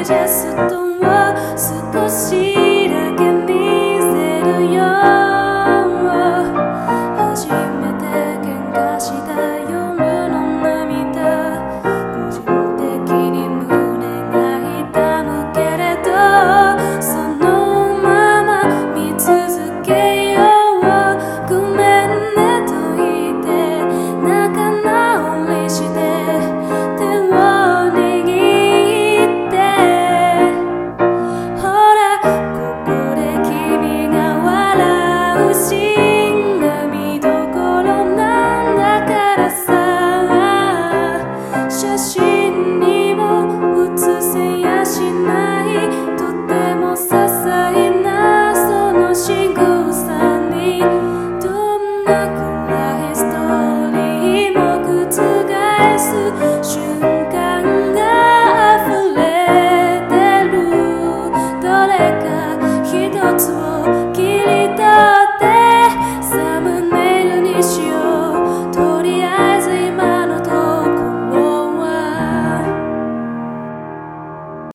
ジェストを少しだけ見せるよ。初めて喧嘩した夜の涙、個人的に胸が痛むけれど、そのまま見続けよう。ごめんねと言って仲直りして手を握ってほら、ここで君が笑うシーンが見どころなんだからさ、写真にも写せやしない